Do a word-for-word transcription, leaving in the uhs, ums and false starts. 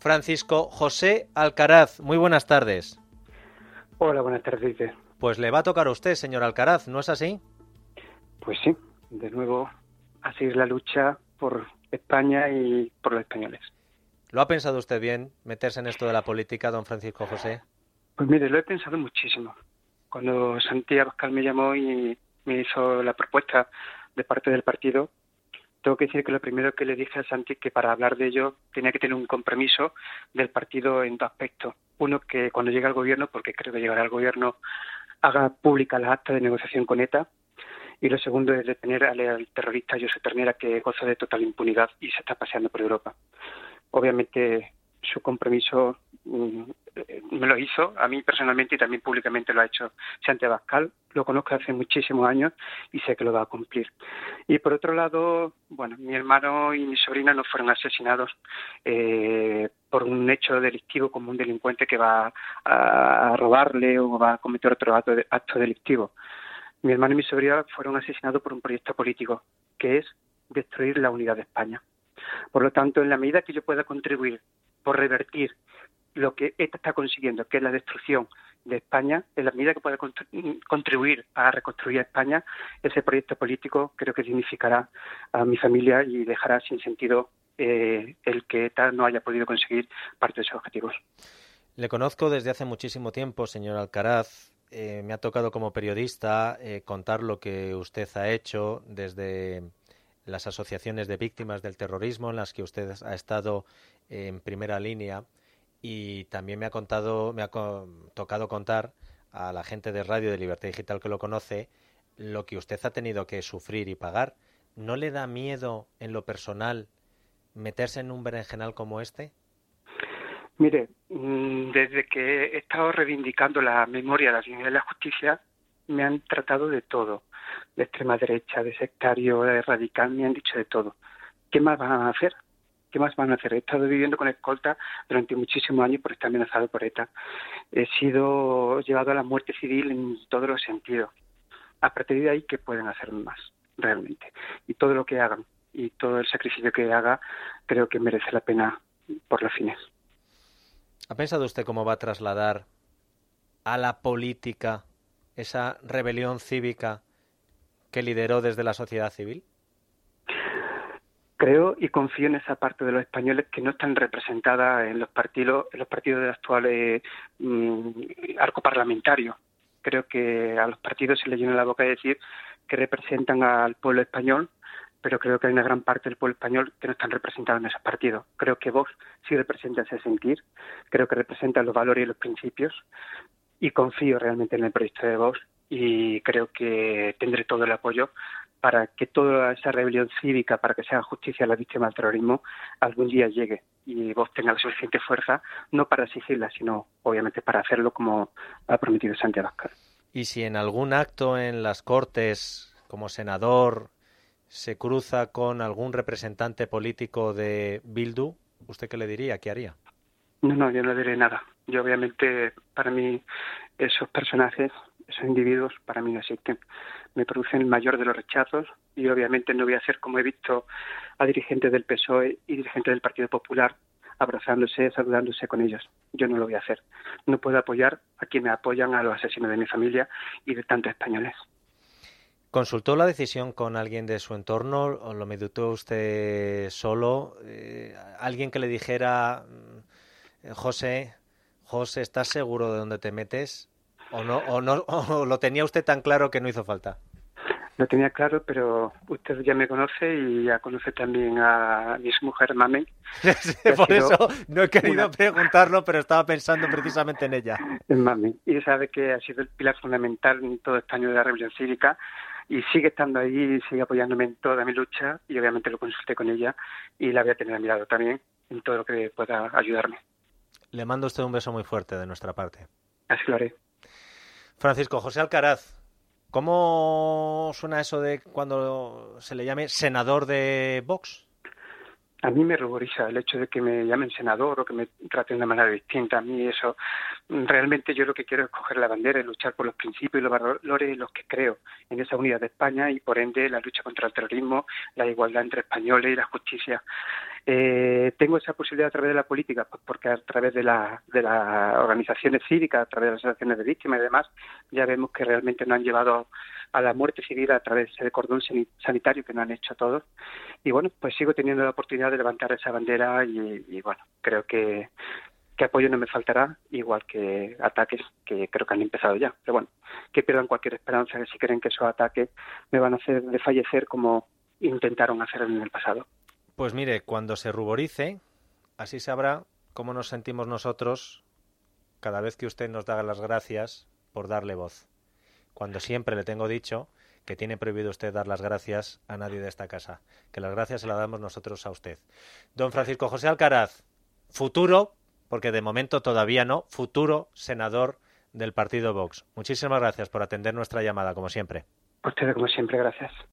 Francisco José Alcaraz. Muy buenas tardes. Hola, buenas tardes. Pues le va a tocar a usted, señor Alcaraz, ¿no es así? Pues sí, de nuevo a seguir la lucha por España y por los españoles. ¿Lo ha pensado usted bien, meterse en esto de la política, don Francisco José? Pues mire, lo he pensado muchísimo. Cuando Santi Abascal me llamó y me hizo la propuesta de parte del partido, tengo que decir que lo primero que le dije a Santi que para hablar de ello tenía que tener un compromiso del partido en dos aspectos. Uno, que cuando llegue al gobierno, porque creo que llegará al gobierno, haga pública las actas de negociación con ETA. Y lo segundo es detener al, al terrorista Josep Ternera, que goza de total impunidad y se está paseando por Europa. Obviamente su compromiso mm, me lo hizo a mí personalmente y también públicamente lo ha hecho Santi Abascal. Lo conozco hace muchísimos años y sé que lo va a cumplir. Y por otro lado, bueno, mi hermano y mi sobrina no fueron asesinados eh, por un hecho delictivo como un delincuente que va a, a robarle o va a cometer otro acto, de, acto delictivo. Mi hermano y mi sobrina fueron asesinados por un proyecto político, que es destruir la unidad de España. Por lo tanto, en la medida que yo pueda contribuir por revertir lo que ETA está consiguiendo, que es la destrucción de España, en la medida que pueda contribuir a reconstruir España, ese proyecto político creo que dignificará a mi familia y dejará sin sentido eh, el que ETA no haya podido conseguir parte de sus objetivos. Le conozco desde hace muchísimo tiempo, señor Alcaraz. Eh, me ha tocado como periodista eh, contar lo que usted ha hecho desde las asociaciones de víctimas del terrorismo en las que usted ha estado eh, en primera línea, y también me ha contado, me ha co- tocado contar a la gente de Radio de Libertad Digital que lo conoce lo que usted ha tenido que sufrir y pagar. ¿No le da miedo en lo personal meterse en un berenjenal como este? Mire, desde que he estado reivindicando la memoria, la dignidad y la justicia, me han tratado de todo, de extrema derecha, de sectario, de radical, me han dicho de todo. ¿Qué más van a hacer? ¿Qué más van a hacer? He estado viviendo con escolta durante muchísimos años por estar amenazado por ETA. He sido llevado a la muerte civil en todos los sentidos. A partir de ahí, ¿qué pueden hacer más realmente? Y todo lo que hagan y todo el sacrificio que haga, creo que merece la pena por los fines. ¿Ha pensado usted cómo va a trasladar a la política esa rebelión cívica que lideró desde la sociedad civil? Creo y confío en esa parte de los españoles que no están representadas en los partidos, en los partidos del actual eh, mm, arco parlamentario. Creo que a los partidos se les llena la boca de decir que representan al pueblo español, pero creo que hay una gran parte del pueblo español que no están representados en esos partidos. Creo que Vox sí representa ese sentir, creo que representa los valores y los principios, y confío realmente en el proyecto de Vox y creo que tendré todo el apoyo para que toda esa rebelión cívica, para que se haga justicia a las víctimas del terrorismo, algún día llegue y Vox tenga la suficiente fuerza, no para exigirla, sino obviamente para hacerlo como ha prometido Santi Abascal. Y si en algún acto en las Cortes, como senador, se cruza con algún representante político de Bildu, ¿usted qué le diría? ¿Qué haría? No, no, yo no diré nada. Yo obviamente, para mí, esos personajes, esos individuos, para mí no existen. Me producen el mayor de los rechazos y obviamente no voy a hacer como he visto a dirigentes del P S O E y dirigentes del Partido Popular abrazándose, saludándose con ellos. Yo no lo voy a hacer. No puedo apoyar a quienes apoyan a los asesinos de mi familia y de tantos españoles. ¿Consultó la decisión con alguien de su entorno o lo meditó usted solo? Eh, ¿Alguien que le dijera, José, José, ¿estás seguro de dónde te metes? ¿O no, o no, o lo tenía usted tan claro que no hizo falta? Lo tenía claro, pero usted ya me conoce y ya conoce también a mi mujer Mamen. Por eso no he querido una... preguntarlo, pero estaba pensando precisamente en ella. En Mamen. Y sabe que ha sido el pilar fundamental en todo este año de la rebelión cívica y sigue estando ahí y sigue apoyándome en toda mi lucha y obviamente lo consulté con ella y la voy a tener a mi lado también en todo lo que pueda ayudarme. Le mando a usted un beso muy fuerte de nuestra parte. Así lo haré. Francisco José Alcaraz, ¿cómo suena eso de cuando se le llame senador de Vox? A mí me ruboriza el hecho de que me llamen senador o que me traten de manera distinta. A mí eso, realmente yo lo que quiero es coger la bandera y luchar por los principios y los valores en los que creo, en esa unidad de España y por ende la lucha contra el terrorismo, la igualdad entre españoles y la justicia. Eh, tengo esa posibilidad a través de la política, pues porque a través de, la, de las organizaciones cívicas, a través de las asociaciones de víctimas y demás, ya vemos que realmente nos han llevado a la muerte civil a través del cordón sanitario que nos han hecho todos. Y bueno, pues sigo teniendo la oportunidad de levantar esa bandera y, y bueno, creo que, que apoyo no me faltará, igual que ataques que creo que han empezado ya. Pero bueno, que pierdan cualquier esperanza, que si creen que esos ataques me van a hacer desfallecer como intentaron hacer en el pasado. Pues mire, cuando se ruborice, así sabrá cómo nos sentimos nosotros cada vez que usted nos da las gracias por darle voz. Cuando siempre le tengo dicho que tiene prohibido usted dar las gracias a nadie de esta casa, que las gracias se las damos nosotros a usted. Don Francisco José Alcaraz, futuro, porque de momento todavía no, futuro senador del partido Vox. Muchísimas gracias por atender nuestra llamada, como siempre. A ustedes, como siempre, gracias.